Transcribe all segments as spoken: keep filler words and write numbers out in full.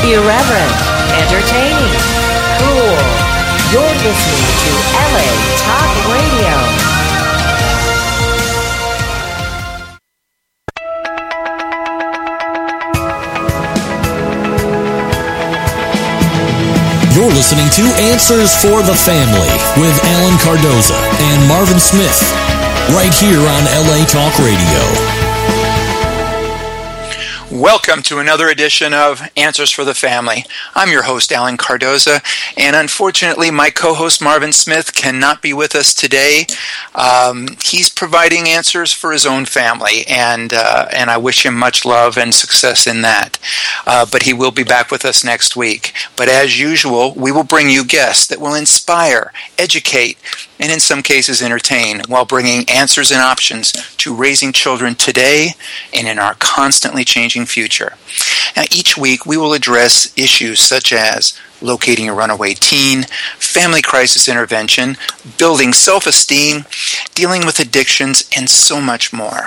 Irreverent, entertaining, cool. You're listening to L A Talk Radio. You're listening to Answers for the Family with Alan Cardoza and Marvin Smith, right here on L A Talk Radio. Welcome to another edition of Answers for the Family. I'm your host, Alan Cardoza, and unfortunately, my co-host, Marvin Smith, cannot be with us today. Um, he's providing answers for his own family, and uh, and I wish him much love and success in that. Uh, but he will be back with us next week. But as usual, we will bring you guests that will inspire, educate, and in some cases entertain, while bringing answers and options to raising children today and in our constantly changing future. Now, each week we will address issues such as locating a runaway teen, family crisis intervention, building self-esteem, dealing with addictions, and so much more.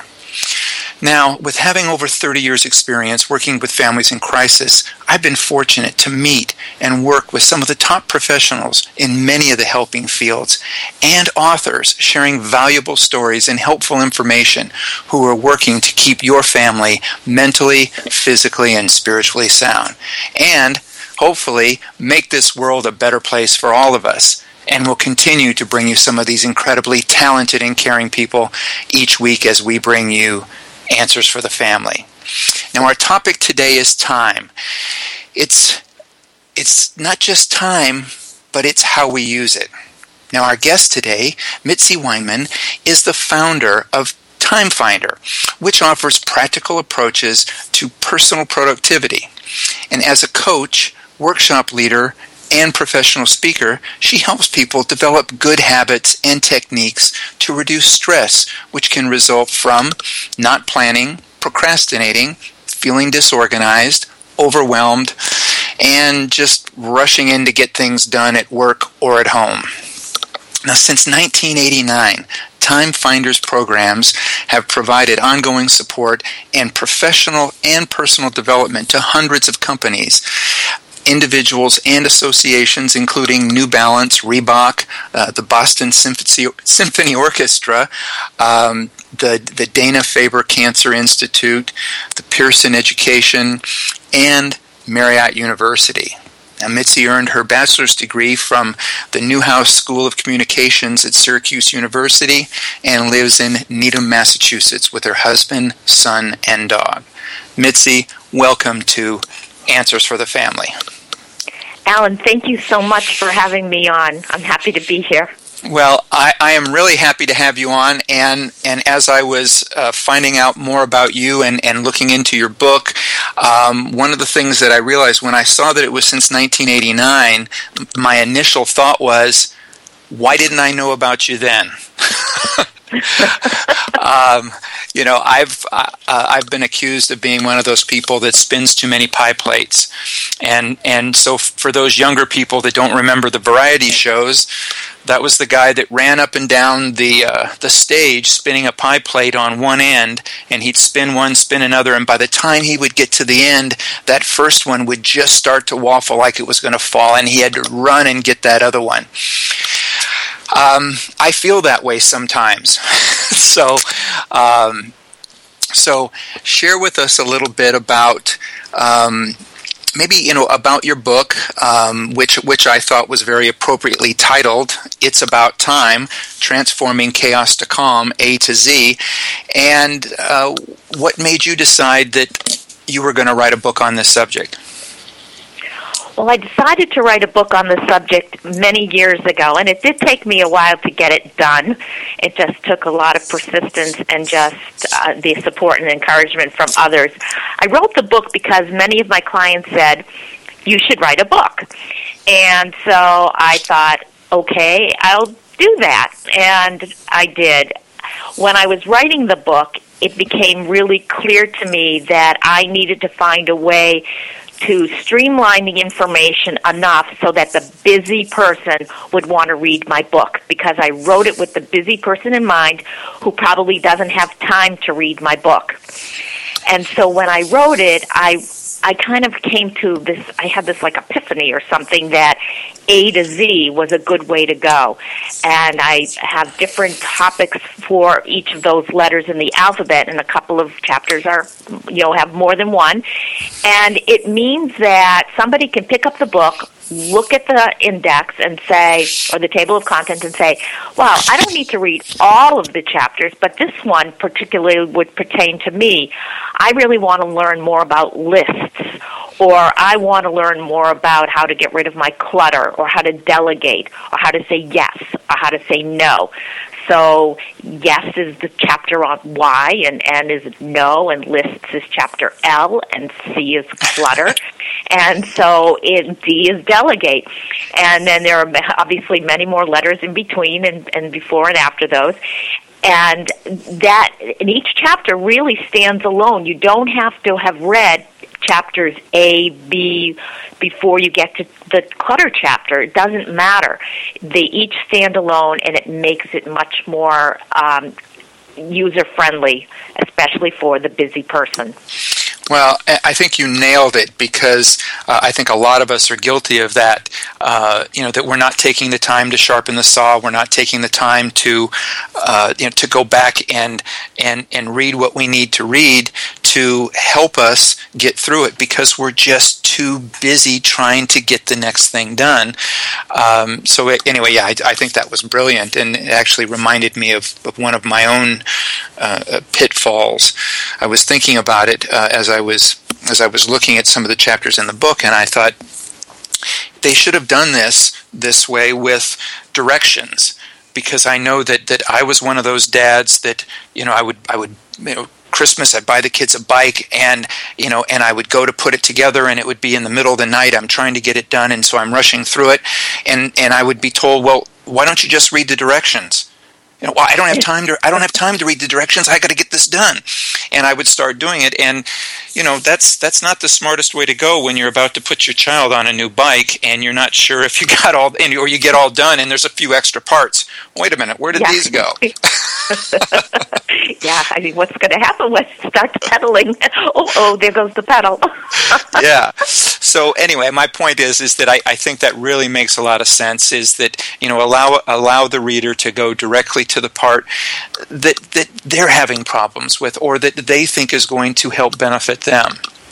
Now, with having over thirty years experience working with families in crisis, I've been fortunate to meet and work with some of the top professionals in many of the helping fields and authors sharing valuable stories and helpful information who are working to keep your family mentally, physically, and spiritually sound, and hopefully make this world a better place for all of us. And we'll continue to bring you some of these incredibly talented and caring people each week as we bring you Answers for the Family. Now, our topic today is time. It's it's not just time, but it's how we use it. Now, our guest today, Mitzi Weinman, is the founder of Time Finder, which offers practical approaches to personal productivity. And as a coach, workshop leader, and professional speaker, she helps people develop good habits and techniques to reduce stress, which can result from not planning, procrastinating, feeling disorganized, overwhelmed, and just rushing in to get things done at work or at home. Now, since nineteen eighty-nine, Time Finder's programs have provided ongoing support and professional and personal development to hundreds of companies, individuals and associations, including New Balance, Reebok, uh, the Boston Symphony, Symphony Orchestra, um, the, the Dana-Farber Cancer Institute, the Pearson Education, and Marriott University. Now, Mitzi earned her bachelor's degree from the Newhouse School of Communications at Syracuse University and lives in Needham, Massachusetts with her husband, son, and dog. Mitzi, welcome to Answers for the Family. Alan, thank you so much for having me on. I'm happy to be here. Well, I, I am really happy to have you on, and, and as I was uh, finding out more about you and, and looking into your book, um, one of the things that I realized when I saw that it was since nineteen eighty-nine, my initial thought was, why didn't I know about you then? um, you know, I've uh, I've been accused of being one of those people that spins too many pie plates, and and so for those younger people that don't remember the variety shows, that was the guy that ran up and down the uh, the stage spinning a pie plate on one end, and he'd spin one, spin another, and by the time he would get to the end, that first one would just start to waffle like it was going to fall, and he had to run and get that other one. Um, I feel that way sometimes. so, um, so share with us a little bit about, um, maybe, you know, about your book, um, which, which I thought was very appropriately titled, It's About Time, Transforming Chaos to Calm, A to Z, and, uh, what made you decide that you were going to write a book on this subject? Well, I decided to write a book on the subject many years ago, and it did take me a while to get it done. It just took a lot of persistence and just uh, the support and encouragement from others. I wrote the book because many of my clients said, you should write a book. And so I thought, okay, I'll do that. And I did. When I was writing the book, it became really clear to me that I needed to find a way to streamline the information enough so that the busy person would want to read my book, because I wrote it with the busy person in mind who probably doesn't have time to read my book. And so when I wrote it, I I kind of came to this, I had this like epiphany or something that A to Z was a good way to go. And I have different topics for each of those letters in the alphabet, and a couple of chapters are, you know, have more than one. And it means that somebody can pick up the book, look at the index and say, or the table of contents and say, wow, I don't need to read all of the chapters, but this one particularly would pertain to me. I really want to learn more about lists, or I want to learn more about how to get rid of my clutter, or how to delegate, or how to say yes, or how to say no. So yes is the chapter on Y, and N is no, and lists is chapter L, and C is clutter. And so it, D is delegate. And then there are obviously many more letters in between and, and before and after those. And that, and each chapter really stands alone. You don't have to have read chapters A, B, before you get to the clutter chapter. It doesn't matter. They each stand alone, and it makes it much more um, user-friendly, especially for the busy person. Well, I think you nailed it, because uh, I think a lot of us are guilty of that. Uh, you know, that we're not taking the time to sharpen the saw. We're not taking the time to, uh, you know, to go back and and and read what we need to read to help us get through it, because we're just too busy trying to get the next thing done. Um, so it, anyway, yeah, I, I think that was brilliant, and it actually reminded me of, of one of my own uh, pitfalls. I was thinking about it uh, as I was as I was looking at some of the chapters in the book, and I thought they should have done this this way with directions, because I know that, that I was one of those dads that, you know, I would I would you know. Christmas, I'd buy the kids a bike, and you know, and I would go to put it together, and it would be in the middle of the night. I'm trying to get it done, and so I'm rushing through it, and and I would be told, well, why don't you just read the directions? You know, well, I don't have time to. I don't have time to read the directions. I got to get this done, and I would start doing it. And you know, that's that's not the smartest way to go when you're about to put your child on a new bike, and you're not sure if you got all, and or you get all done, and there's a few extra parts. Wait a minute, where did yeah. these go? Yeah, I mean, what's going to happen when it starts pedaling? Oh, oh, there goes the pedal. Yeah. So anyway, my point is is that I, I think that really makes a lot of sense, is that, you know, allow allow the reader to go directly to the part that, that they're having problems with, or that they think is going to help benefit them.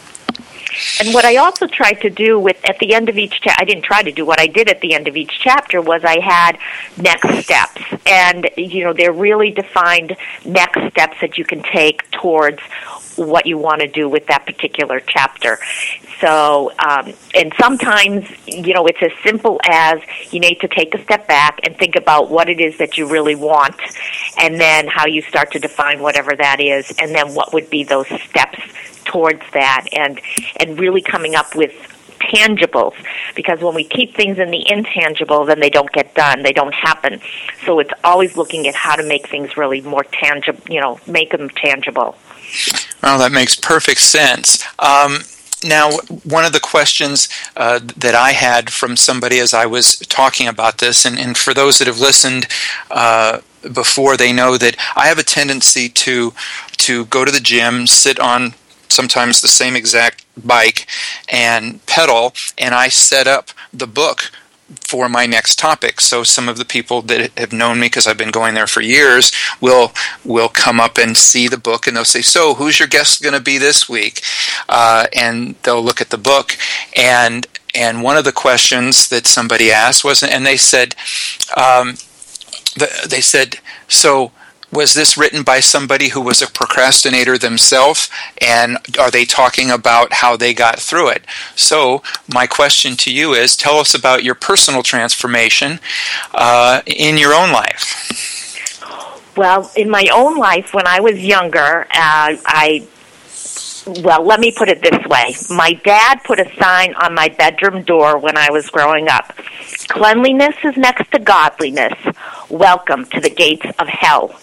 And what I also tried to do with, at the end of each chapter, I didn't try to do, what I did at the end of each chapter was I had next steps. And, you know, they're really defined next steps that you can take towards what you want to do with that particular chapter. So, um, and sometimes, you know, it's as simple as you need to take a step back and think about what it is that you really want, and then how you start to define whatever that is, and then what would be those steps towards that, and and really coming up with tangibles, because when we keep things in the intangible, then they don't get done, they don't happen. So it's always looking at how to make things really more tangible, you know, make them tangible. Well, that makes perfect sense. Um, now, one of the questions uh, that I had from somebody as I was talking about this, and, and for those that have listened uh, before, they know that I have a tendency to to go to the gym, sit on sometimes the same exact bike, and pedal, and I set up the book for my next topic. So some of the people that have known me, because I've been going there for years, will will come up and see the book, and they'll say, so who's your guest going to be this week? Uh, and they'll look at the book, and and one of the questions that somebody asked was, and they said, um, the, they said, so was this written by somebody who was a procrastinator themselves, and are they talking about how they got through it? So my question to you is, tell us about your personal transformation uh, in your own life. Well, in my own life, when I was younger, uh, I, well, let me put it this way. My dad put a sign on my bedroom door when I was growing up. Cleanliness is next to godliness. Welcome to the gates of hell.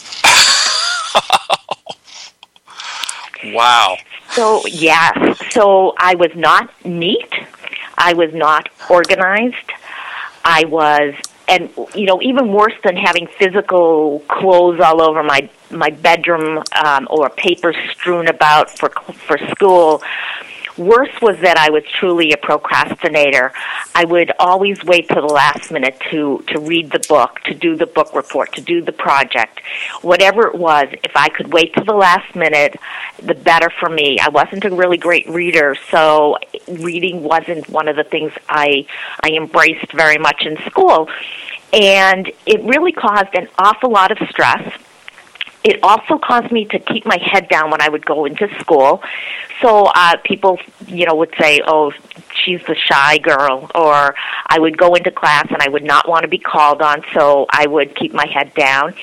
Wow. So, yes. So I was not neat. I was not organized. I was, and, you know, even worse than having physical clothes all over my, my bedroom um, or papers strewn about for for school Worse was that I was truly a procrastinator. I would always wait till the last minute to, to read the book, to do the book report, to do the project. Whatever it was, if I could wait till the last minute, the better for me. I wasn't a really great reader, so reading wasn't one of the things I I embraced very much in school. And it really caused an awful lot of stress. It also caused me to keep my head down when I would go into school. So uh, people, you know, would say, oh, she's the shy girl. Or I would go into class and I would not want to be called on, so I would keep my head down.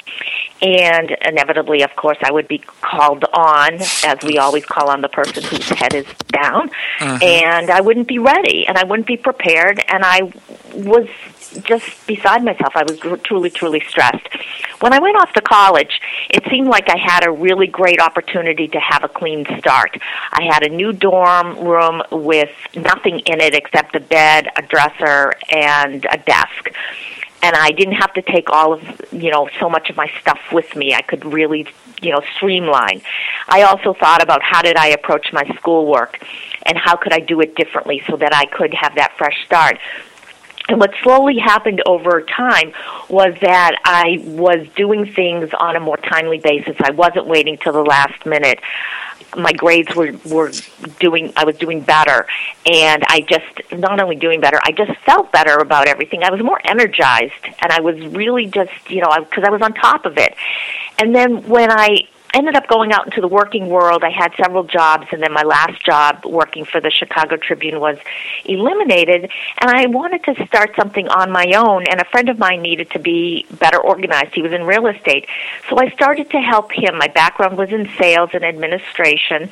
And inevitably, of course, I would be called on, as we always call on the person whose head is down. Uh-huh. And I wouldn't be ready, and I wouldn't be prepared, and I was just beside myself. I was truly, truly stressed. When I went off to college, it seemed like I had a really great opportunity to have a clean start. I had a new dorm room with nothing in it except a bed, a dresser, and a desk. And I didn't have to take all of, you know, so much of my stuff with me. I could really, you know, streamline. I also thought about how did I approach my schoolwork and how could I do it differently so that I could have that fresh start. And what slowly happened over time was that I was doing things on a more timely basis. I wasn't waiting till the last minute. My grades were, were doing, I was doing better. And I just, not only doing better, I just felt better about everything. I was more energized. And I was really just, you know, because I, I was on top of it. And then when I ended up going out into the working world, I had several jobs, and then my last job working for the Chicago Tribune was eliminated, and I wanted to start something on my own, and a friend of mine needed to be better organized. He was in real estate, so I started to help him. My background was in sales and administration,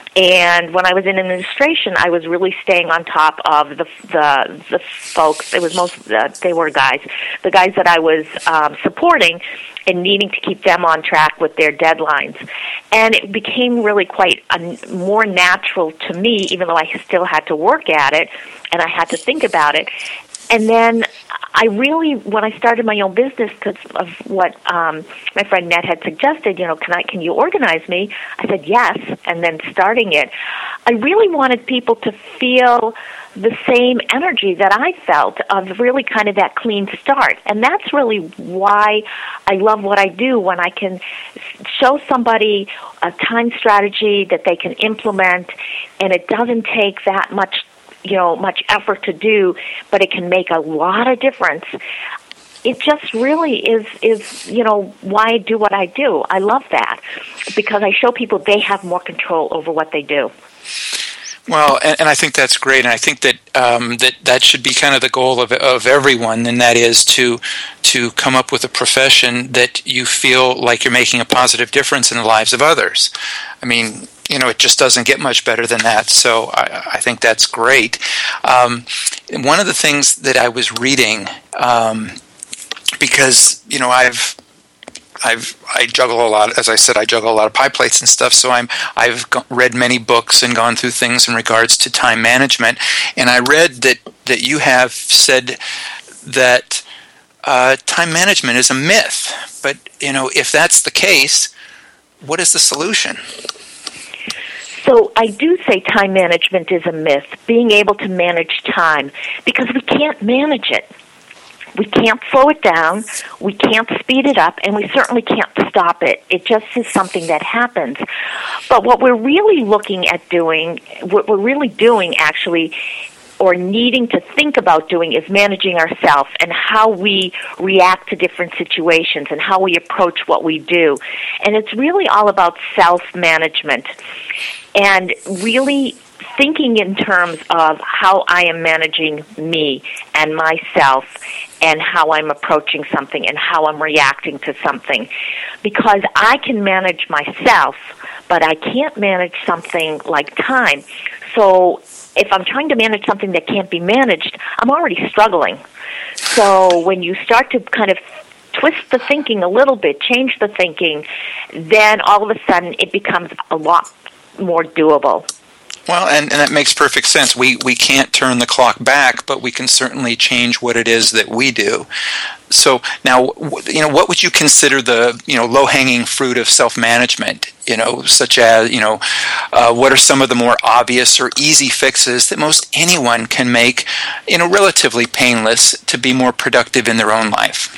and when I was in administration, I was really staying on top of the the, the folks. It was most uh, they were guys, the guys that I was um, supporting, and needing to keep them on track with their deadlines. And it became really quite a, more natural to me, even though I still had to work at it and I had to think about it. And then I really, when I started my own business, because of what um, my friend Ned had suggested, you know, can I, can you organize me? I said yes, and then starting it, I really wanted people to feel the same energy that I felt of really kind of that clean start. And that's really why I love what I do, when I can show somebody a time strategy that they can implement, and it doesn't take that much, you know, much effort to do, but it can make a lot of difference. It just really is, is, you know, why I do what I do. I love that because I show people they have more control over what they do. Well, and, and I think that's great, and I think that um, that that should be kind of the goal of of everyone, and that is to to come up with a profession that you feel like you're making a positive difference in the lives of others. I mean, you know, it just doesn't get much better than that. So I, I think that's great. Um, one of the things that I was reading, um, because you know, I've I've I juggle a lot. As I said, I juggle a lot of pie plates and stuff. So I'm I've go- read many books and gone through things in regards to time management. And I read that that you have said that uh, time management is a myth. But you know, if that's the case, what is the solution? So I do say time management is a myth. Being able to manage time, because we can't manage it. We can't slow it down, we can't speed it up, and we certainly can't stop it. It just is something that happens. But what we're really looking at doing, what we're really doing actually, or needing to think about doing, is managing ourselves and how we react to different situations and how we approach what we do. And it's really all about self-management and really thinking in terms of how I am managing me and myself and how I'm approaching something and how I'm reacting to something. Because I can manage myself, but I can't manage something like time. So if I'm trying to manage something that can't be managed, I'm already struggling. So when you start to kind of twist the thinking a little bit, change the thinking, then all of a sudden it becomes a lot more doable. Well, and, and that makes perfect sense. We we can't turn the clock back, but we can certainly change what it is that we do. So now, you know, what would you consider the, you know, low-hanging fruit of self-management? You know, such as, you know, uh, what are some of the more obvious or easy fixes that most anyone can make, you know, relatively painless to be more productive in their own life?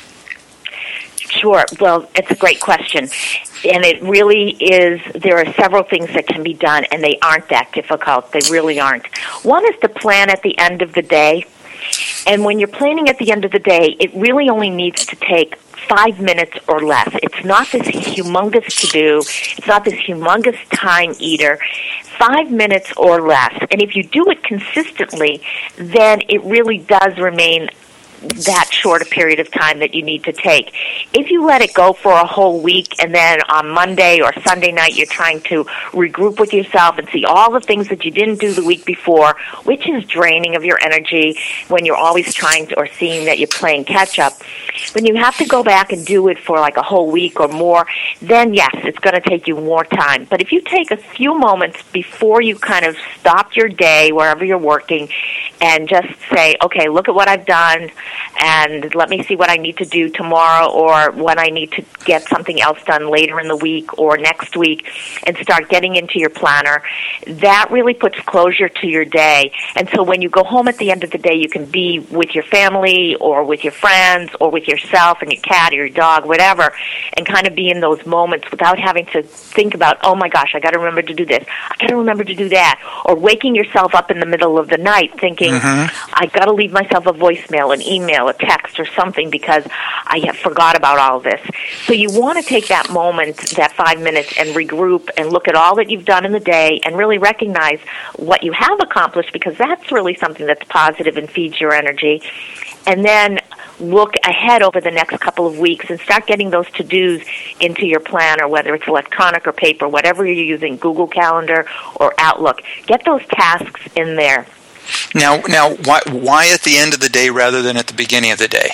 Sure. Well, it's a great question. And it really is, there are several things that can be done, and they aren't that difficult. They really aren't. One is to plan at the end of the day. And when you're planning at the end of the day, it really only needs to take five minutes or less. It's not this humongous to-do. It's not this humongous time eater. Five minutes or less. And if you do it consistently, then it really does remain that short a period of time that you need to take. If you let it go for a whole week and then on Monday or Sunday night you're trying to regroup with yourself and see all the things that you didn't do the week before, which is draining of your energy when you're always trying to, or seeing that you're playing catch up, when you have to go back and do it for like a whole week or more, then yes, it's going to take you more time. But if you take a few moments before you kind of stop your day wherever you're working and just say, okay, look at what I've done, and let me see what I need to do tomorrow or when I need to get something else done later in the week or next week, and start getting into your planner, that really puts closure to your day. And so when you go home at the end of the day, you can be with your family or with your friends or with yourself and your cat or your dog, whatever, and kind of be in those moments without having to think about, oh my gosh, I got to remember to do this, I got to remember to do that, or waking yourself up in the middle of the night thinking, mm-hmm. I got to leave myself a voicemail, an email, a text, or something because I have forgot about all of this. So you want to take that moment, that five minutes, and regroup and look at all that you've done in the day and really recognize what you have accomplished, because that's really something that's positive and feeds your energy. And then look ahead over the next couple of weeks and start getting those to-dos into your planner, whether it's electronic or paper, whatever you're using, Google Calendar or Outlook. Get those tasks in there. Now, now, why, why at the end of the day rather than at the beginning of the day?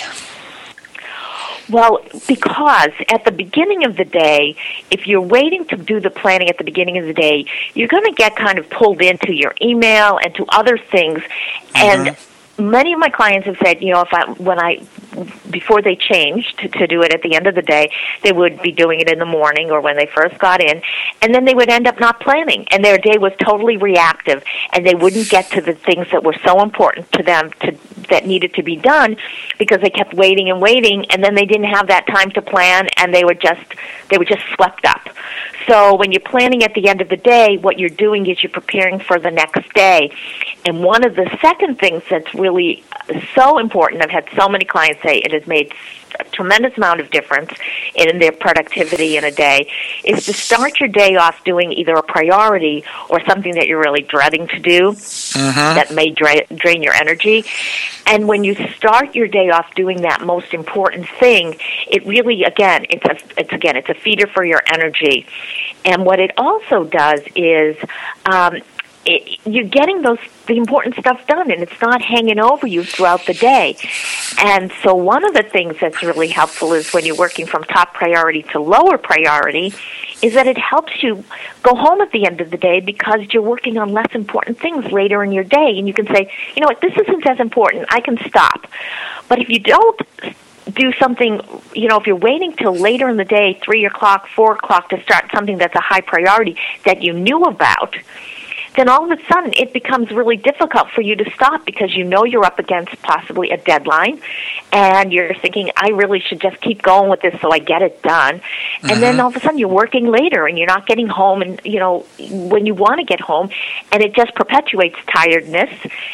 Well, because at the beginning of the day, if you're waiting to do the planning at the beginning of the day, you're going to get kind of pulled into your email and to other things. Mm-hmm. And many of my clients have said, you know, if I, when I, before they changed to, to do it at the end of the day, they would be doing it in the morning or when they first got in, and then they would end up not planning, and their day was totally reactive, and they wouldn't get to the things that were so important to them to, that needed to be done because they kept waiting and waiting, and then they didn't have that time to plan, and they were just, they were just swept up. So when you're planning at the end of the day, what you're doing is you're preparing for the next day. And one of the second things that's really so important, I've had so many clients say it has made a tremendous amount of difference in their productivity in a day, is to start your day off doing either a priority or something that you're really dreading to do mm-hmm. that may dra- drain your energy. And when you start your day off doing that most important thing, it really, again, it's a, it's again, it's a feeder for your energy. And what it also does is um, it, you're getting those the important stuff done, and it's not hanging over you throughout the day. And so one of the things that's really helpful is when you're working from top priority to lower priority, is that it helps you go home at the end of the day because you're working on less important things later in your day, and you can say, you know what, this isn't as important, I can stop. But if you don't do something, you know, if you're waiting till later in the day, three o'clock, four o'clock, to start something that's a high priority that you knew about, then all of a sudden it becomes really difficult for you to stop because you know you're up against possibly a deadline, and you're thinking, I really should just keep going with this so I get it done. And mm-hmm. then all of a sudden you're working later and you're not getting home, and, you know, when you want to get home, and it just perpetuates tiredness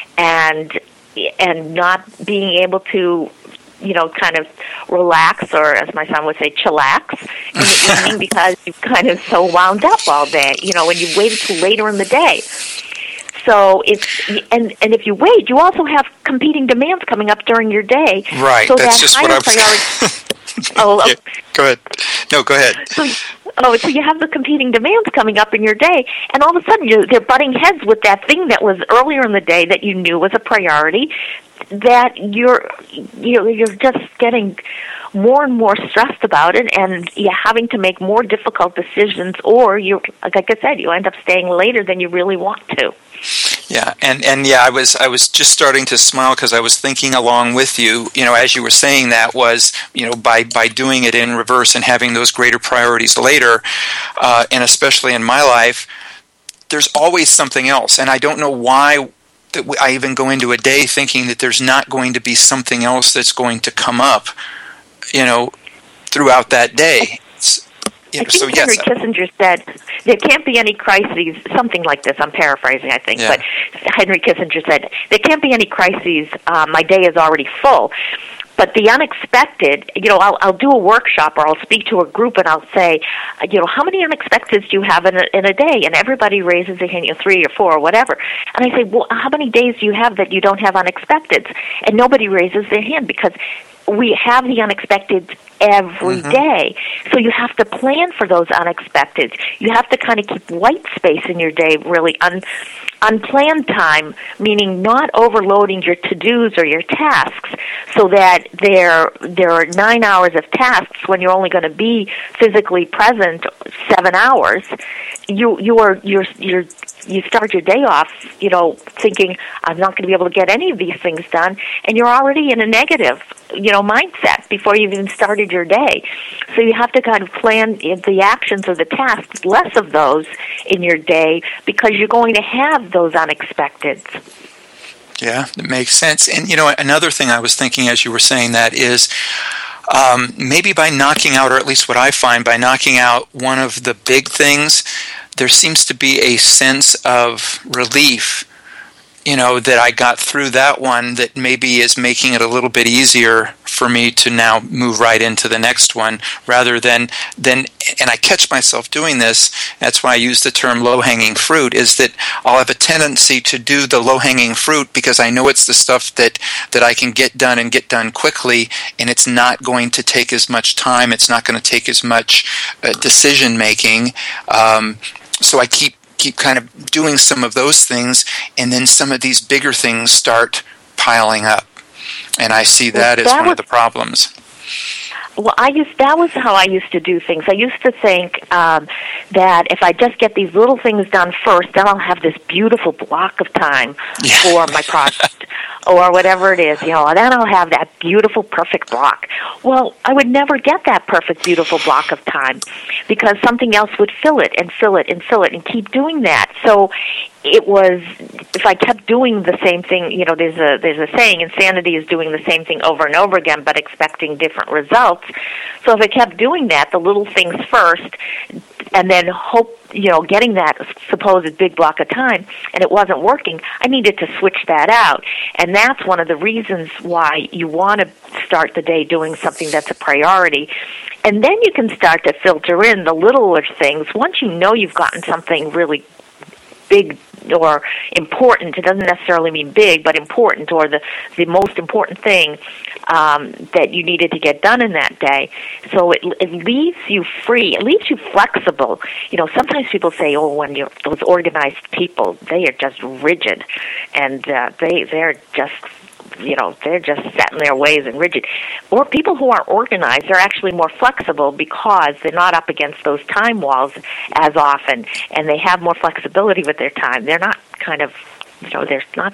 and and not being able to, you know, kind of relax, or as my son would say, chillax in the evening because you're kind of so wound up all day, you know, when you waited till later in the day. So it's, and and if you wait, you also have competing demands coming up during your day. Right, so that's that just what I'm... priority, oh, yeah, go ahead. No, go ahead. So, oh, so you have the competing demands coming up in your day, and all of a sudden you, they're butting heads with that thing that was earlier in the day that you knew was a priority, that you're you know, you're just getting more and more stressed about it, and you're having to make more difficult decisions, or you, like I said, you end up staying later than you really want to. Yeah, and, and yeah, I was I was just starting to smile because I was thinking along with you. You know, as you were saying that was, you know, by, by doing it in reverse and having those greater priorities later, uh, and especially in my life, there's always something else, and I don't know why that I even go into a day thinking that there's not going to be something else that's going to come up, you know, throughout that day. Yeah, I think so Henry yes, Kissinger said there can't be any crises, something like this. I'm paraphrasing, I think, yeah. but Henry Kissinger said there can't be any crises. Uh, my day is already full. But the unexpected, you know, I'll, I'll do a workshop or I'll speak to a group and I'll say, you know, how many unexpecteds do you have in a, in a day? And everybody raises a hand, you know, three or four or whatever. And I say, well, how many days do you have that you don't have unexpecteds? And nobody raises their hand because we have the unexpected every mm-hmm. day. So you have to plan for those unexpected. You have to kind of keep white space in your day, really un, unplanned time, meaning not overloading your to-dos or your tasks so that there there are nine hours of tasks when you're only going to be physically present seven hours. You you are you're you're you start your day off, you know, thinking I'm not going to be able to get any of these things done, and you're already in a negative, you know, mindset before you've even started your day. So you have to kind of plan the actions or the tasks, less of those in your day, because you're going to have those unexpecteds. Yeah, that makes sense. And, you know, another thing I was thinking as you were saying that is um, maybe by knocking out, or at least what I find, by knocking out one of the big things, there seems to be a sense of relief, you know, that I got through that one that maybe is making it a little bit easier for me to now move right into the next one rather than, than and I catch myself doing this, that's why I use the term low-hanging fruit, is that I'll have a tendency to do the low-hanging fruit because I know it's the stuff that, that I can get done and get done quickly, and it's not going to take as much time, it's not going to take as much uh, decision-making, um, so I keep keep kind of doing some of those things, and then some of these bigger things start piling up. And I see that well, as that one was, of the problems. Well, I used that was how I used to do things. I used to think um, that if I just get these little things done first, then I'll have this beautiful block of time yeah. for my project. Or whatever it is, you know, then I'll have that beautiful, perfect block. Well, I would never get that perfect, beautiful block of time because something else would fill it and fill it and fill it and keep doing that. So it was, if I kept doing the same thing, you know, there's a there's a saying, insanity is doing the same thing over and over again but expecting different results. So if I kept doing that, the little things first, and then hope, you know, getting that supposed big block of time, and it wasn't working, I needed to switch that out. And that's one of the reasons why you want to start the day doing something that's a priority. And then you can start to filter in the littler things. Once you know you've gotten something really big or important, it doesn't necessarily mean big, but important, or the, the most important thing um, that you needed to get done in that day. So it, it leaves you free. It leaves you flexible. You know, sometimes people say, oh, when you're those organized people, they are just rigid, and uh, they, they're just, you know, they're just set in their ways and rigid. Or people who are organized are actually more flexible because they're not up against those time walls as often, and they have more flexibility with their time. They're not kind of, you know, they're not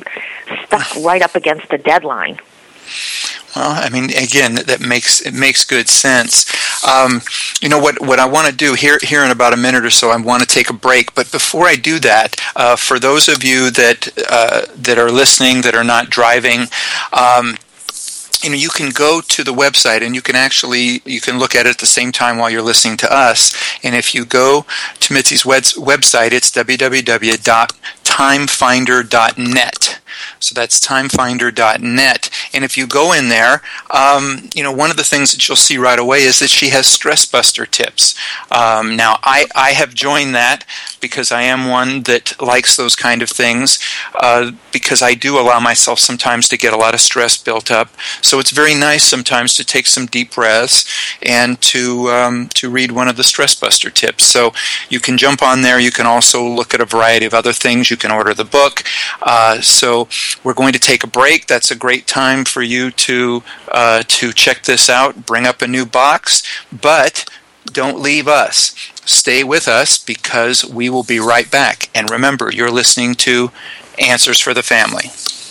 stuck right up against the deadline. Well, I mean, again, that makes it makes good sense. Um, you know what? What I want to do here, here in about a minute or so, I want to take a break. But before I do that, uh, for those of you that uh, that are listening, that are not driving, um, you know, you can go to the website and you can actually you can look at it at the same time while you're listening to us. And if you go to Mitzi's web- website, it's w w w dot time finder dot net. So that's time finder dot net. And if you go in there, um, you know, one of the things that you'll see right away is that she has Stress Buster tips. Um, now, I, I have joined that because I am one that likes those kind of things, uh, because I do allow myself sometimes to get a lot of stress built up. So it's very nice sometimes to take some deep breaths and to um, to read one of the Stress Buster tips. So you can jump on there. You can also look at a variety of other things. You can order the book. Uh, so we're going to take a break. That's a great time for you to uh, to check this out, bring up a new box, but don't leave us. Stay with us because we will be right back. And remember, you're listening to Answers for the Family.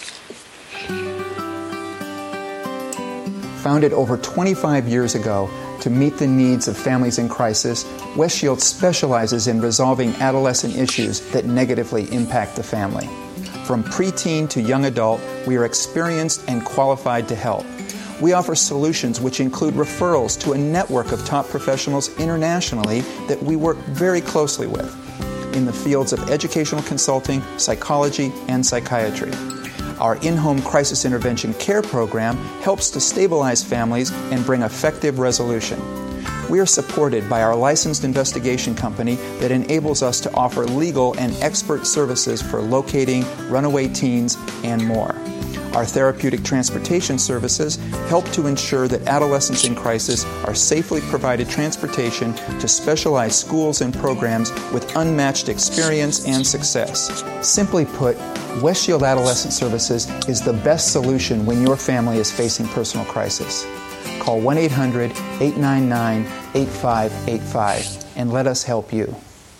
Founded over twenty-five years ago to meet the needs of families in crisis, West Shield specializes in resolving adolescent issues that negatively impact the family. From preteen to young adult, we are experienced and qualified to help. We offer solutions which include referrals to a network of top professionals internationally that we work very closely with in the fields of educational consulting, psychology, and psychiatry. Our in-home crisis intervention care program helps to stabilize families and bring effective resolution. We are supported by our licensed investigation company that enables us to offer legal and expert services for locating runaway teens and more. Our therapeutic transportation services help to ensure that adolescents in crisis are safely provided transportation to specialized schools and programs with unmatched experience and success. Simply put, West Shield Adolescent Services is the best solution when your family is facing personal crisis. Call one eight hundred, eight nine nine, eight five eight five and let us help you.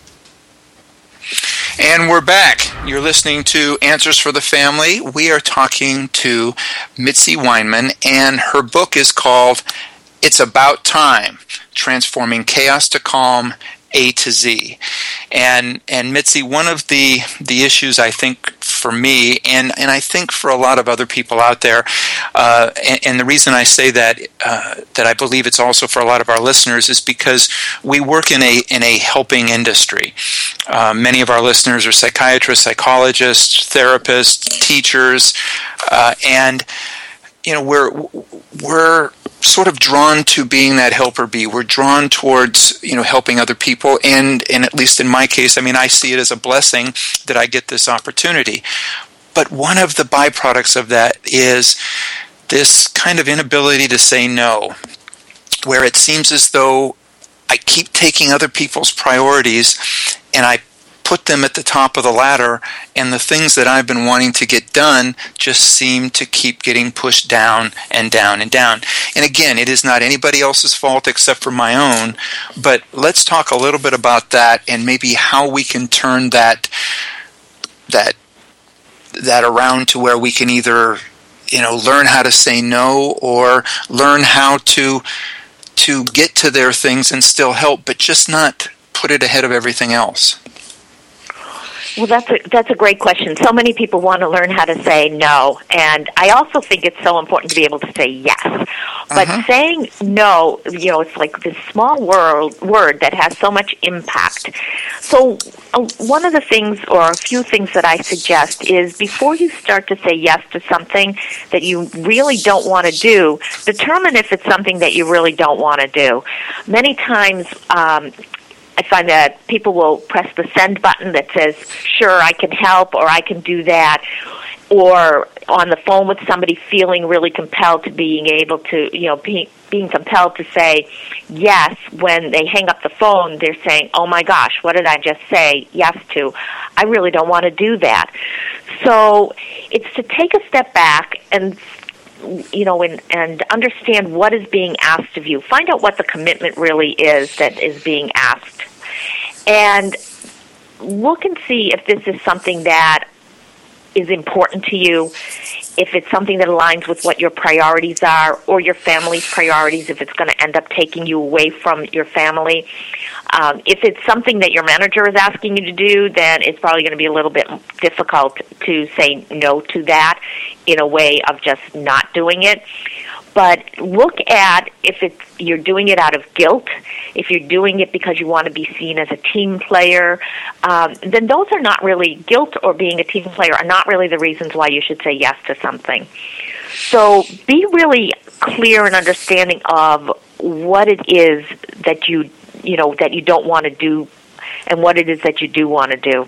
And we're back. You're listening to Answers for the Family. We are talking to Mitzi Weinman, and her book is called It's About Time, Transforming Chaos to Calm, A to Z. And and Mitzi, one of the the issues I think for me, and, and I think for a lot of other people out there, uh, and, and the reason I say that uh, that I believe it's also for a lot of our listeners is because we work in a in a helping industry. Uh, many of our listeners are psychiatrists, psychologists, therapists, teachers, uh, and you know we're we're sort of drawn to being that helper bee. We're drawn towards, you know, helping other people, and, and at least in my case, I mean, I see it as a blessing that I get this opportunity. But one of the byproducts of that is this kind of inability to say no, where it seems as though I keep taking other people's priorities and I put them at the top of the ladder, and the things that I've been wanting to get done just seem to keep getting pushed down and down and down. And again, it is not anybody else's fault except for my own, but let's talk a little bit about that and maybe how we can turn that that that around to where we can either, you know, learn how to say no or learn how to to get to their things and still help, but just not put it ahead of everything else. Well, that's a, that's a great question. So many people want to learn how to say no, and I also think it's so important to be able to say yes. But uh-huh. saying no, you know, it's like this small word, word that has so much impact. So uh, one of the things, or a few things that I suggest is before you start to say yes to something that you really don't want to do, determine if it's something that you really don't want to do. Many times, um, I find that people will press the send button that says, sure, I can help, or I can do that, or on the phone with somebody feeling really compelled to being able to, you know, be, being compelled to say yes. When they hang up the phone, they're saying, oh my gosh, what did I just say yes to? I really don't want to do that. So it's to take a step back and you know, and, and understand what is being asked of you. Find out what the commitment really is that is being asked. And look and see if this is something that is important to you, if it's something that aligns with what your priorities are or your family's priorities, if it's going to end up taking you away from your family. Um, if it's something that your manager is asking you to do, then it's probably going to be a little bit difficult to say no to that in a way of just not doing it. But look at if it's, you're doing it out of guilt, if you're doing it because you want to be seen as a team player, um, then those are not really, guilt or being a team player are not really the reasons why you should say yes to something. So be really clear and understanding of what it is that you, you know, that you don't want to do and what it is that you do want to do.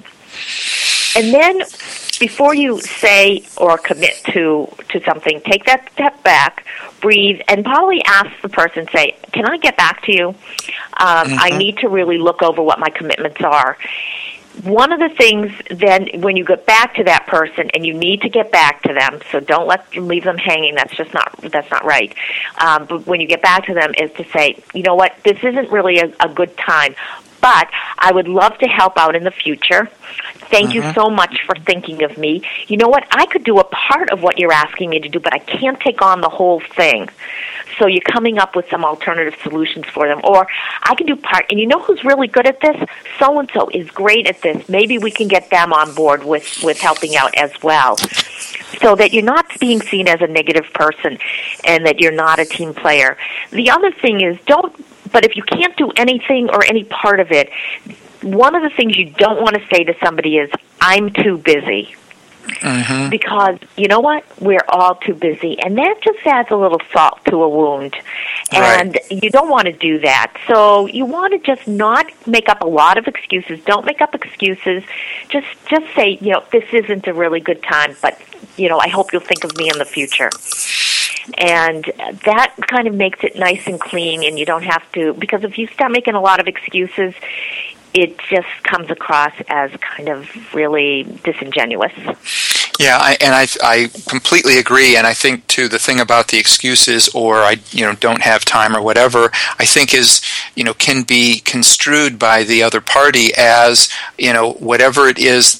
And then before you say or commit to, to something, take that step back, breathe, and probably ask the person, say, can I get back to you? Um, mm-hmm. I need to really look over what my commitments are. One of the things then when you get back to that person, and you need to get back to them, so don't let leave them hanging. That's just not that's not right. Um, but when you get back to them, is to say, you know what, this isn't really a, a good time, but I would love to help out in the future. Thank Mm-hmm. you so much for thinking of me. You know what? I could do a part of what you're asking me to do, but I can't take on the whole thing. So you're coming up with some alternative solutions for them. Or I can do part, and you know who's really good at this? So-and-so is great at this. Maybe we can get them on board with, with helping out as well. So that you're not being seen as a negative person and that you're not a team player. The other thing is, don't, but if you can't do anything or any part of it, one of the things you don't want to say to somebody is, I'm too busy. Mm-hmm. Because, you know what? We're all too busy. And that just adds a little salt to a wound. And Right. you don't want to do that. So you want to just not make up a lot of excuses. Don't make up excuses. Just just say, you know, this isn't a really good time, but, you know, I hope you'll think of me in the future. And that kind of makes it nice and clean, and you don't have to, because if you start making a lot of excuses, it just comes across as kind of really disingenuous. Yeah, I, and I I completely agree. And I think too, the thing about the excuses, or I you know don't have time or whatever, I think is you know can be construed by the other party as you know whatever it is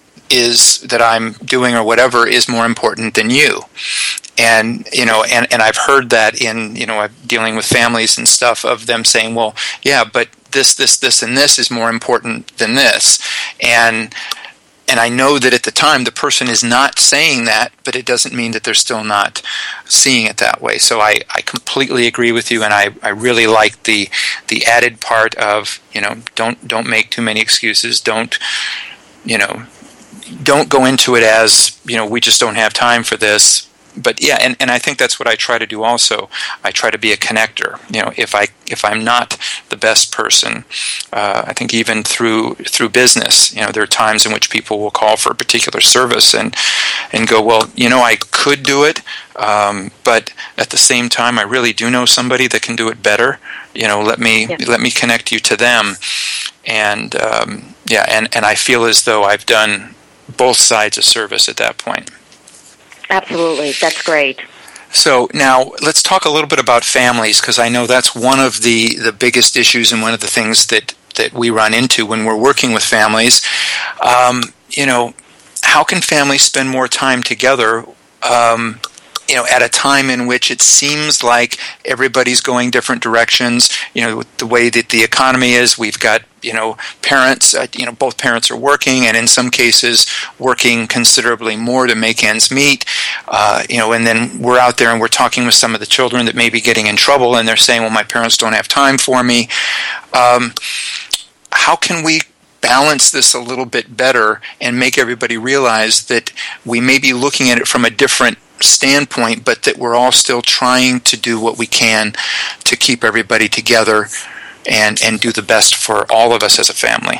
is that I'm doing or whatever is more important than you. And you know, and, and I've heard that in you know I'm dealing with families and stuff of them saying, well, yeah, but this, this, this, and this is more important than this, and and I know that at the time the person is not saying that, but it doesn't mean that they're still not seeing it that way. So I, I completely agree with you, and I, I really like the the added part of you know don't don't make too many excuses, don't you know don't go into it as you know we just don't have time for this. But yeah, and, and I think that's what I try to do also. I try to be a connector. You know, if I if I'm not the best person, uh, I think even through through business, you know, there are times in which people will call for a particular service and and go, well, you know, I could do it, um, but at the same time, I really do know somebody that can do it better. You know, let me yeah. let me connect you to them, and um, yeah, and, and I feel as though I've done both sides of service at that point. Absolutely. That's great. So now let's talk a little bit about families, because I know that's one of the, the biggest issues and one of the things that, that we run into when we're working with families. Um, you know, how can families spend more time together um, you know, at a time in which it seems like everybody's going different directions? You know, with the way that the economy is, we've got you know, parents, uh, you know, both parents are working, and in some cases working considerably more to make ends meet. Uh, you know, and then we're out there and we're talking with some of the children that may be getting in trouble, and they're saying, well, my parents don't have time for me. Um, how can we balance this a little bit better and make everybody realize that we may be looking at it from a different standpoint, but that we're all still trying to do what we can to keep everybody together and and do the best for all of us as a family?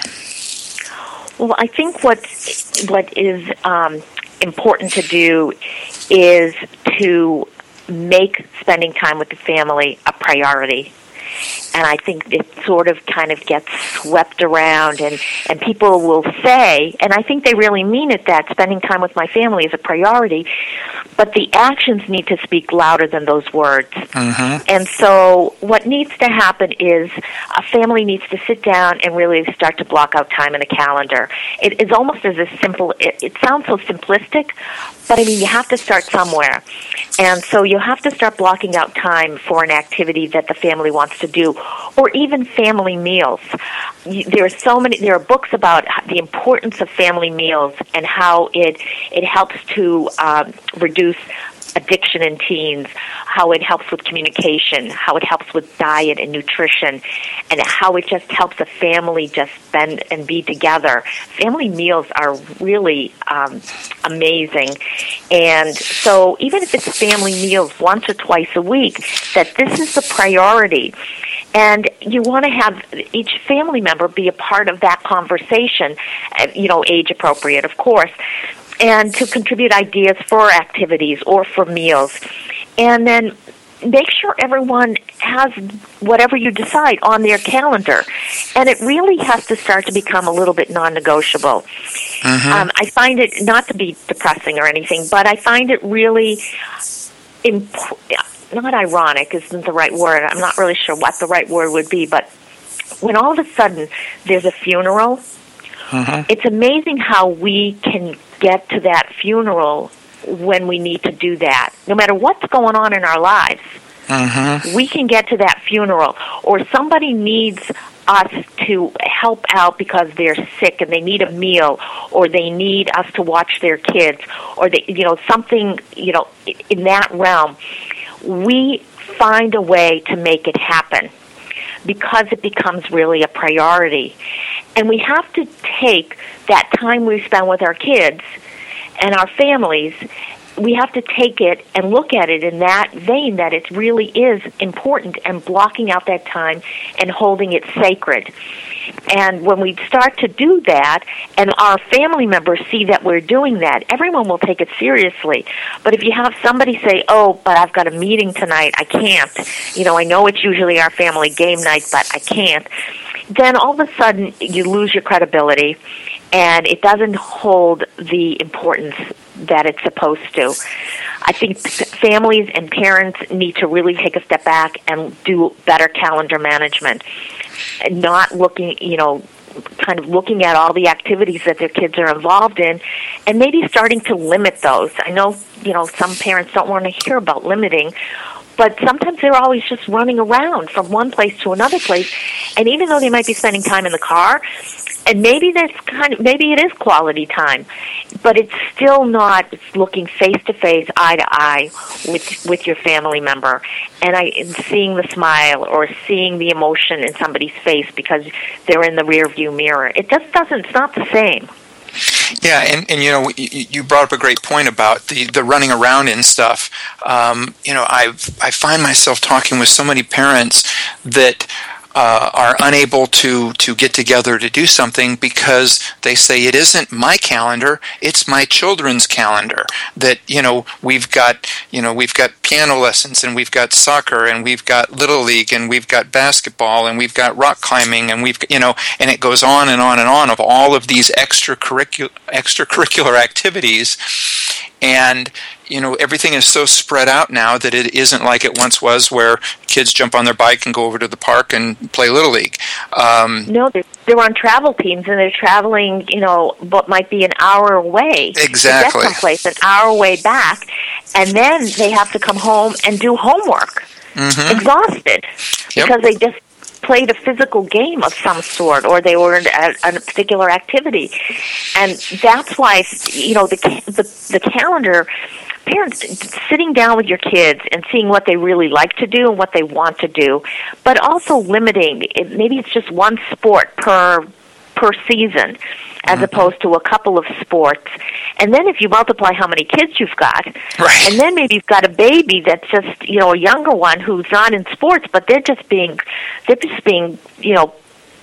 Well, I think what what is um, important to do is to make spending time with the family a priority. And I think it sort of kind of gets swept around, and, and people will say, and I think they really mean it, that spending time with my family is a priority, but the actions need to speak louder than those words. Mm-hmm. And so what needs to happen is a family needs to sit down and really start to block out time in a calendar. It is almost as a simple, it, it sounds so simplistic, but I mean, you have to start somewhere. And so you have to start blocking out time for an activity that the family wants to do, or even family meals. There are so many, there are books about the importance of family meals and how it it helps to um, reduce addiction in teens, how it helps with communication, how it helps with diet and nutrition, and how it just helps a family just spend and be together. Family meals are really um, amazing. And so even if it's family meals once or twice a week, that this is the priority. And you want to have each family member be a part of that conversation, you know, age appropriate, of course, and to contribute ideas for activities or for meals. And then make sure everyone has whatever you decide on their calendar. And it really has to start to become a little bit non-negotiable. Mm-hmm. Um, I find it not to be depressing or anything, but I find it really important. Not ironic isn't the right word. I'm not really sure what the right word would be, but when all of a sudden there's a funeral, mm-hmm. it's amazing how we can get to that funeral when we need to do that. No matter what's going on in our lives, mm-hmm. we can get to that funeral. Or somebody needs us to help out because they're sick and they need a meal, or they need us to watch their kids, or they, you know, something, you know, in that realm. We find a way to make it happen because it becomes really a priority. And we have to take that time we spend with our kids and our families, we have to take it and look at it in that vein, that it really is important, and blocking out that time and holding it sacred. And when we start to do that, and our family members see that we're doing that, everyone will take it seriously. But if you have somebody say, oh, but I've got a meeting tonight, I can't, you know, I know it's usually our family game night, but I can't, then all of a sudden you lose your credibility, and it doesn't hold the importance that it's supposed to. I think families and parents need to really take a step back and do better calendar management, and not looking, you know, kind of looking at all the activities that their kids are involved in, and maybe starting to limit those. I know, you know, some parents don't want to hear about limiting, but sometimes they're always just running around from one place to another place, and even though they might be spending time in the car, and maybe that's kind of, maybe it is quality time, but it's still not looking face to face, eye to eye with with your family member, and I and seeing the smile or seeing the emotion in somebody's face because they're in the rear view mirror. It just doesn't. It's not the same. Yeah, and, and you know, you brought up a great point about the, the running around and stuff. Um, you know, I I find myself talking with so many parents that Uh, are unable to, to get together to do something because they say it isn't my calendar, it's my children's calendar. That, you know, we've got, you know, we've got piano lessons, and we've got soccer, and we've got Little League, and we've got basketball, and we've got rock climbing, and we've, you know, and it goes on and on and on of all of these extracurricular extracurricular activities. And, you know, everything is so spread out now that it isn't like it once was, where kids jump on their bike and go over to the park and play Little League. Um, no, they're, they're on travel teams, and they're traveling, you know, what might be an hour away. Exactly. To get someplace, an hour away back, and then they have to come home and do homework, mm-hmm. exhausted, yep. because they just played a physical game of some sort, or they were in a, a particular activity. And that's why, you know, the, the the calendar, parents sitting down with your kids and seeing what they really like to do and what they want to do, but also limiting. It, maybe it's just one sport per per season, as mm-hmm. opposed to a couple of sports. And then if you multiply how many kids you've got, right. and then maybe you've got a baby that's just, you know, a younger one who's not in sports, but they're just being, they're just being, you know,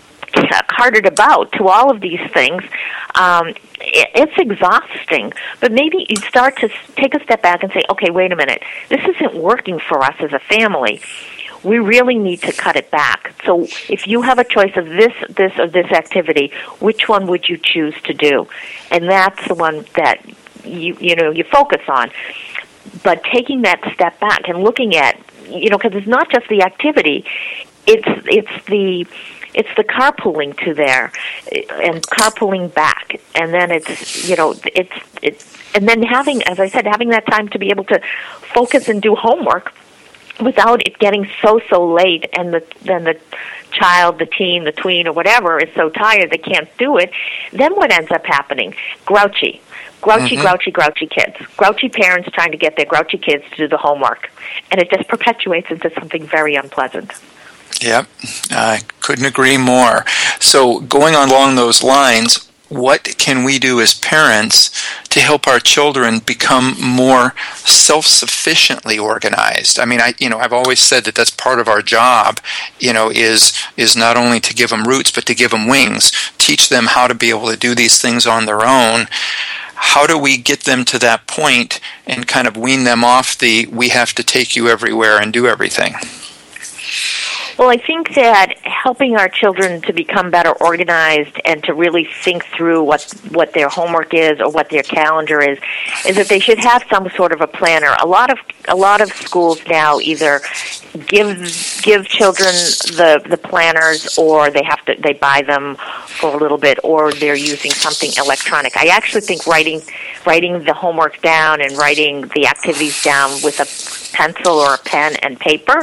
carted about to all of these things. Um, it, it's exhausting. But maybe you start to take a step back and say, okay, wait a minute, this isn't working for us as a family. We really need to cut it back. So if you have a choice of this, this, or this activity, which one would you choose to do? And that's the one that you you know you focus on. But taking that step back and looking at, you know, because it's not just the activity, it's it's the it's the carpooling to there and carpooling back, and then it's you know it's it's and then having, as I said, having that time to be able to focus and do homework without it getting so, so late, and the, then the child, the teen, the tween, or whatever is so tired they can't do it. Then what ends up happening? Grouchy. Grouchy, mm-hmm. grouchy, grouchy kids. Grouchy parents trying to get their grouchy kids to do the homework. And it just perpetuates into something very unpleasant. Yep, I couldn't agree more. So going on along those lines, what can we do as parents to help our children become more self-sufficiently organized? I mean, I, you know, I've always said that that's part of our job, you know, is is not only to give them roots, but to give them wings, teach them how to be able to do these things on their own. How do we get them to that point and kind of wean them off the, we have to take you everywhere and do everything? Well, I think that helping our children to become better organized and to really think through what what their homework is or what their calendar is, is that they should have some sort of a planner. A lot of a lot of schools now either give give children the the planners, or they have to they buy them for a little bit, or they're using something electronic. I actually think writing writing the homework down and writing the activities down with a pencil or a pen and paper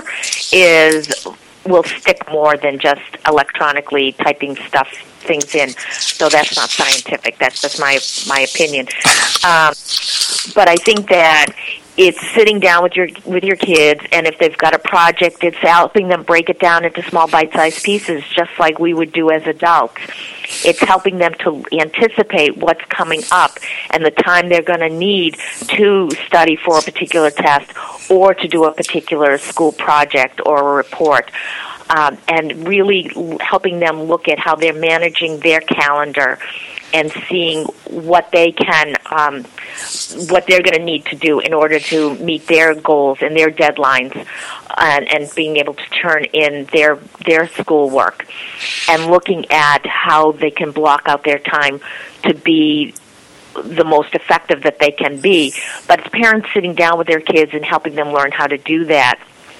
is will stick more than just electronically typing stuff things in. So that's not scientific. That's just my my opinion. Um, but I think that it's sitting down with your with your kids, and if they've got a project, it's helping them break it down into small bite-sized pieces, just like we would do as adults. It's helping them to anticipate what's coming up and the time they're going to need to study for a particular test or to do a particular school project or a report. Um, and really helping them look at how they're managing their calendar and seeing what they can, um, what they're going to need to do in order to meet their goals and their deadlines, and, and being able to turn in their their schoolwork, and looking at how they can block out their time to be the most effective that they can be. But it's parents sitting down with their kids and helping them learn how to do that.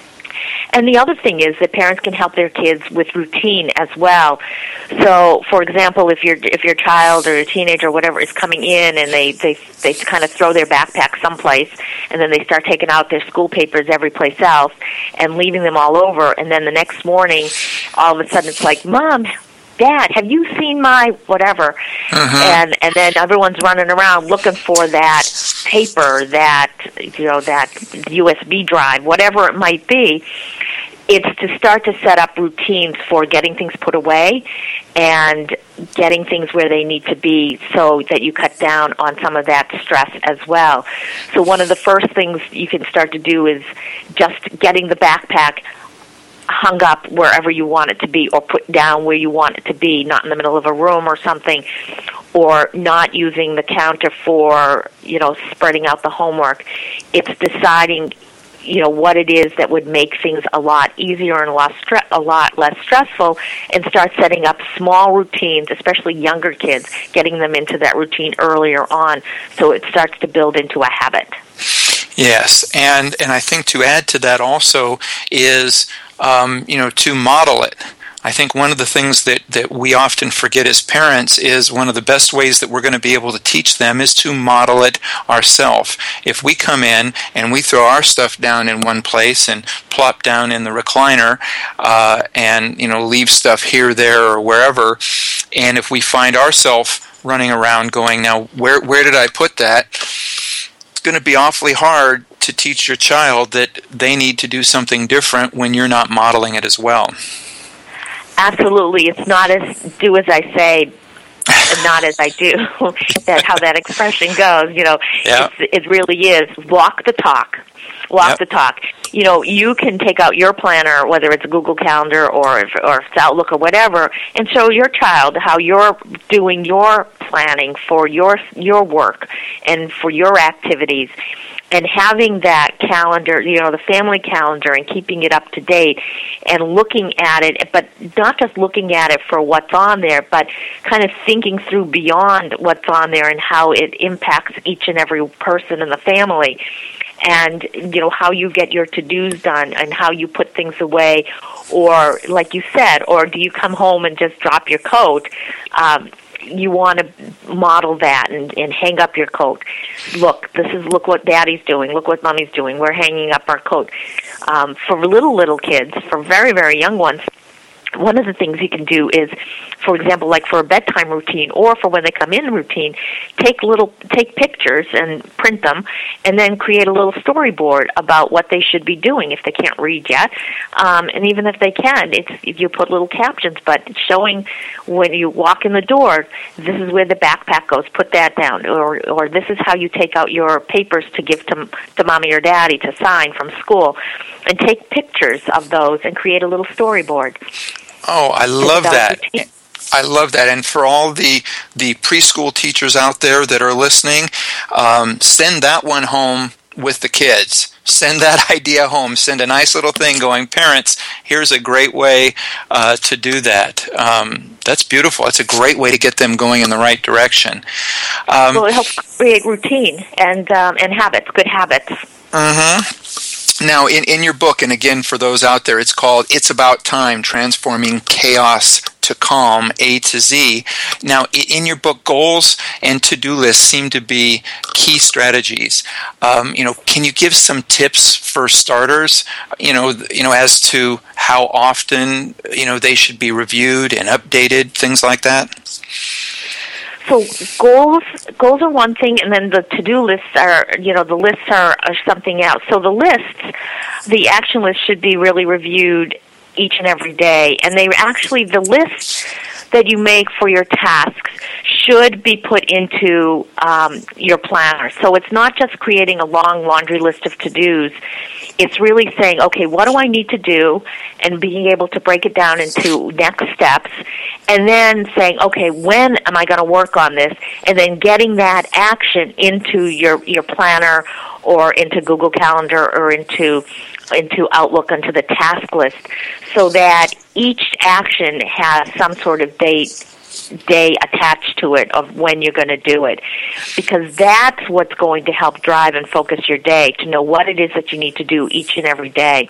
And the other thing is that parents can help their kids with routine as well. So, for example, if your if your child or your teenager or whatever is coming in and they, they, they kind of throw their backpack someplace, and then they start taking out their school papers every place else and leaving them all over, and then the next morning, all of a sudden it's like, Mom, Dad, have you seen my whatever? Uh-huh. And and then everyone's running around looking for that paper, that you know, that U S B drive, whatever it might be. It's to start to set up routines for getting things put away and getting things where they need to be, so that you cut down on some of that stress as well. So one of the first things you can start to do is just getting the backpack hung up wherever you want it to be, or put down where you want it to be, not in the middle of a room or something, or not using the counter for, you know, spreading out the homework. It's deciding, you know, what it is that would make things a lot easier and a lot, stre- a lot less stressful, and start setting up small routines, especially younger kids, getting them into that routine earlier on, so it starts to build into a habit. Yes, and, and I think to add to that also is, um, you know, to model it. I think one of the things that, that we often forget as parents is one of the best ways that we're going to be able to teach them is to model it ourselves. If we come in and we throw our stuff down in one place and plop down in the recliner uh, and, you know, leave stuff here, there, or wherever, and if we find ourselves running around going, now, where where did I put that? It's going to be awfully hard to teach your child that they need to do something different when you're not modeling it as well. Absolutely. It's not as do as I say, and not as I do. That how that expression goes. You know, yeah. it's, it really is walk the talk. Walk yep. the talk. You know, you can take out your planner, whether it's a Google Calendar or if, or if it's Outlook or whatever, and show your child how you're doing your planning for your your work and for your activities. And having that calendar, you know, the family calendar, and keeping it up to date and looking at it, but not just looking at it for what's on there, but kind of thinking through beyond what's on there and how it impacts each and every person in the family. And, you know, how you get your to-dos done and how you put things away, or, like you said, or do you come home and just drop your coat? Um, you want to model that and, and hang up your coat. Look, this is look what Daddy's doing. Look what Mommy's doing. We're hanging up our coat. Um, for little, little kids, for very, very young ones, one of the things you can do is, for example, like for a bedtime routine or for when they come in routine, take little take pictures and print them, and then create a little storyboard about what they should be doing if they can't read yet. Um, and even if they can, it's if you put little captions, but showing when you walk in the door, this is where the backpack goes, put that down, or or this is how you take out your papers to give to to Mommy or Daddy to sign from school, and take pictures of those and create a little storyboard. Oh, I love that. I love that. And for all the, the preschool teachers out there that are listening, um, send that one home with the kids. Send that idea home. Send a nice little thing going, parents, here's a great way uh, to do that. Um, that's beautiful. That's a great way to get them going in the right direction. Um, well, it helps create routine and um, and habits, good habits. Mm-hmm. Now, in, in your book, and again, for those out there, it's called It's About Time, Transforming Chaos to Calm, A to Z. Now, in your book, goals and to-do lists seem to be key strategies. Um, you know, can you give some tips for starters, you know, you know, as to how often, you know, they should be reviewed and updated, things like that? So goals goals are one thing, and then the to-do lists are, you know, the lists are, are something else. So the lists, the action list should be really reviewed each and every day. And they actually, the lists that you make for your tasks should be put into um, your planner. So it's not just creating a long laundry list of to-dos. It's really saying, okay, what do I need to do, and being able to break it down into next steps, and then saying, okay, when am I going to work on this, and then getting that action into your, your planner or into Google Calendar or into into Outlook, into the task list, so that each action has some sort of date day attached to it of when you're going to do it, because that's what's going to help drive and focus your day, to know what it is that you need to do each and every day.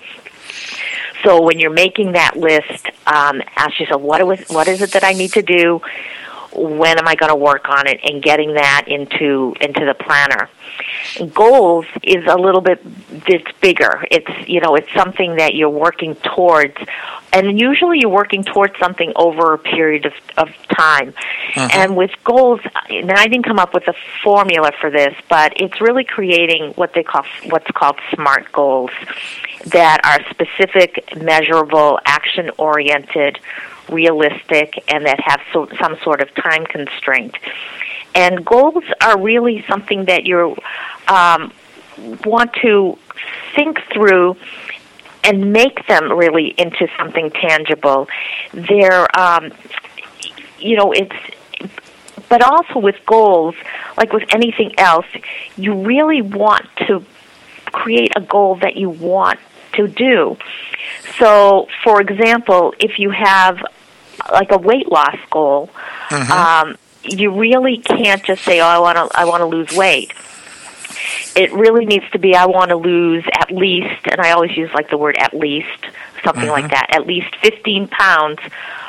So when you're making that list, um, ask yourself, what is, what is it that I need to do? When am I going to work on it? And getting that into into the planner. Goals is a little bit it's bigger. It's, you know, it's something that you're working towards, and usually you're working towards something over a period of, of time. Uh-huh. And with goals, and I didn't come up with a formula for this, but it's really creating what they call what's called SMART goals that are specific, measurable, action-oriented, realistic, and that have so, some sort of time constraint. And goals are really something that you um, want to think through and make them really into something tangible. They're, um, you know, it's, but also with goals, like with anything else, you really want to create a goal that you want to do. So, for example, if you have like a weight loss goal, mm-hmm. um, you really can't just say, "Oh, I want to, I want to lose weight." It really needs to be, "I want to lose at least," and I always use like the word "at least," something mm-hmm. like that. At least fifteen pounds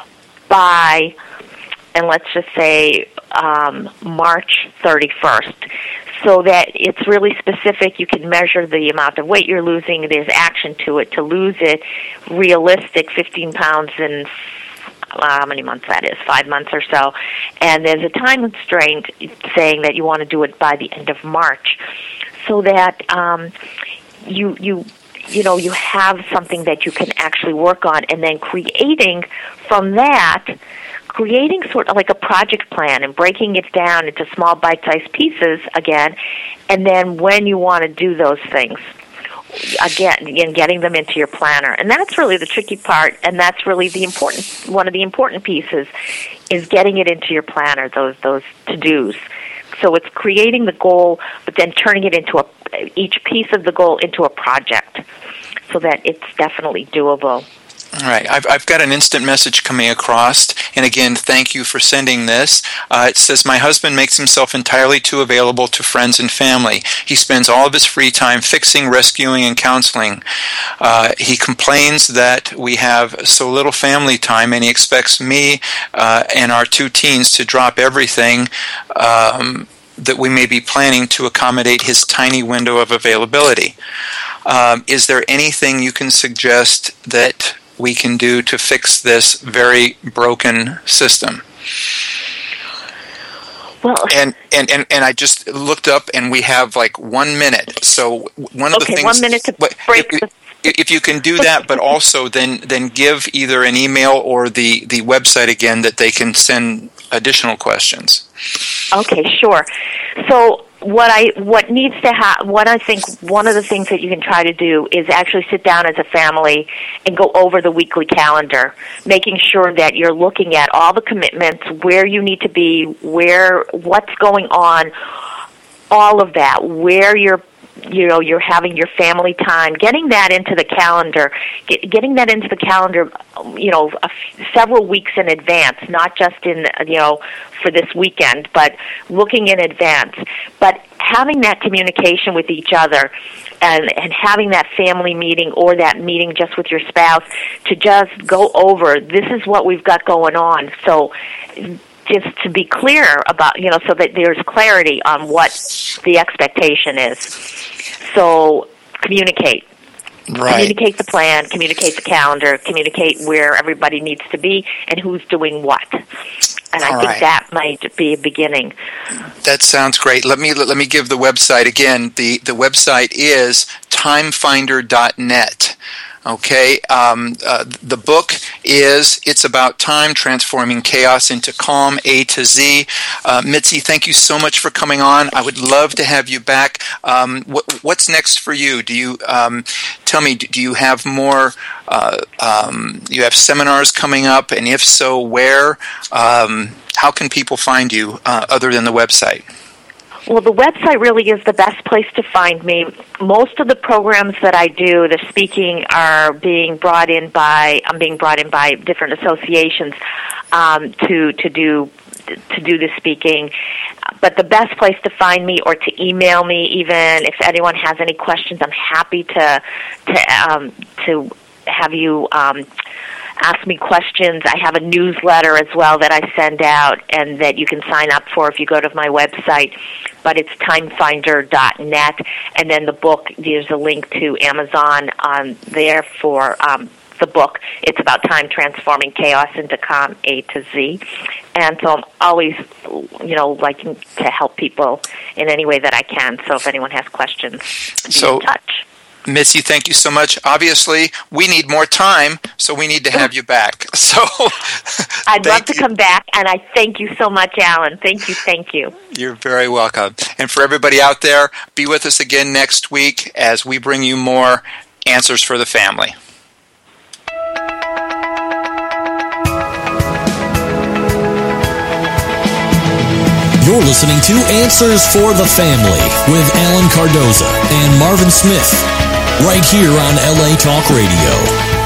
by, and let's just say um, March thirty-first. So that it's really specific. You can measure the amount of weight you're losing. There's action to it to lose it. Realistic, fifteen pounds in uh, how many months that is? Five months or so. And there's a time constraint saying that you want to do it by the end of March, so that um, you you you know you have something that you can actually work on, and then creating from that. Creating sort of like a project plan and breaking it down into small bite-sized pieces again, and then when you want to do those things, again, and getting them into your planner. And that's really the tricky part, and that's really the important one of the important pieces is getting it into your planner, those those to-dos. So it's creating the goal, but then turning it into a each piece of the goal into a project, so that it's definitely doable. All right, I've, I've got an instant message coming across, and again, thank you for sending this. Uh, it says, my husband makes himself entirely too available to friends and family. He spends all of his free time fixing, rescuing, and counseling. Uh, he complains that we have so little family time, and he expects me uh, and our two teens to drop everything um, that we may be planning to accommodate his tiny window of availability. Um, is there anything you can suggest that we can do to fix this very broken system? Well, and, and, and, and I just looked up, and we have like one minute. So one of okay, the things, one minute to break. If, the... if you can do that, but also then then give either an email or the, the website again that they can send additional questions. Okay, sure. So what I what needs to happen, what I think one of the things that you can try to do is actually sit down as a family and go over the weekly calendar, making sure that you're looking at all the commitments, where you need to be, where what's going on, all of that, where you're you know, you're having your family time, getting that into the calendar, get, getting that into the calendar, you know, a f- several weeks in advance, not just in, you know, for this weekend, but looking in advance. But having that communication with each other and, and having that family meeting or that meeting just with your spouse to just go over, this is what we've got going on. So just to be clear about, you know, so that there's clarity on what the expectation is. So communicate. Right. Communicate the plan, communicate the calendar, communicate where everybody needs to be and who's doing what. And I All think right. that might be a beginning. That sounds great. Let me let me give the website again. The the website is time finder dot net. Okay, um, uh, the book is It's About Time, Transforming Chaos into Calm, A to Z. Uh, Mitzi, thank you so much for coming on. I would love to have you back. Um, what, what's next for you? Do you um, tell me? Do you have more? Uh, um, you have seminars coming up, and if so, where? Um, how can people find you uh, other than the website? Well, the website really is the best place to find me. Most of the programs that I do, the speaking, are being brought in by I'm being brought in by different associations um, to to do to do the speaking. But the best place to find me, or to email me, even if anyone has any questions, I'm happy to to um, to have you. Um, Ask me questions. I have a newsletter as well that I send out and that you can sign up for if you go to my website. But it's time finder dot net. And then the book, there's a link to Amazon on there for um, the book. It's about time, transforming chaos into calm, A to Z. And so I'm always, you know, liking to help people in any way that I can. So if anyone has questions, be So- in touch. Mitzi, thank you so much. Obviously, we need more time, so we need to have you back. So, I'd love to you. come back, and I thank you so much, Alan. Thank you, thank you. You're very welcome. And for everybody out there, be with us again next week as we bring you more Answers for the Family. You're listening to Answers for the Family with Alan Cardoza and Marvin Smith, right here on L A Talk Radio.